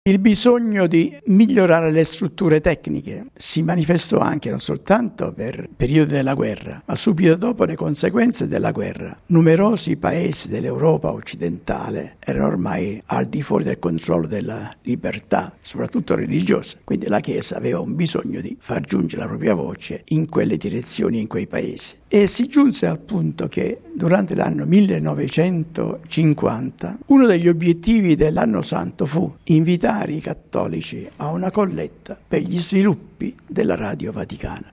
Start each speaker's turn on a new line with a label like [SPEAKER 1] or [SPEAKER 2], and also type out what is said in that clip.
[SPEAKER 1] Il bisogno di migliorare le strutture tecniche si manifestò anche non soltanto per il periodo della guerra, ma subito dopo le conseguenze della guerra. Numerosi paesi dell'Europa occidentale erano ormai al di fuori del controllo della libertà, soprattutto religiosa, quindi la Chiesa aveva un bisogno di far giungere la propria voce in quelle direzioni, in quei paesi. E si giunse al punto che durante l'anno 1950 uno degli obiettivi dell'anno santo fu invitare i cattolici a una colletta per gli sviluppi della Radio Vaticana.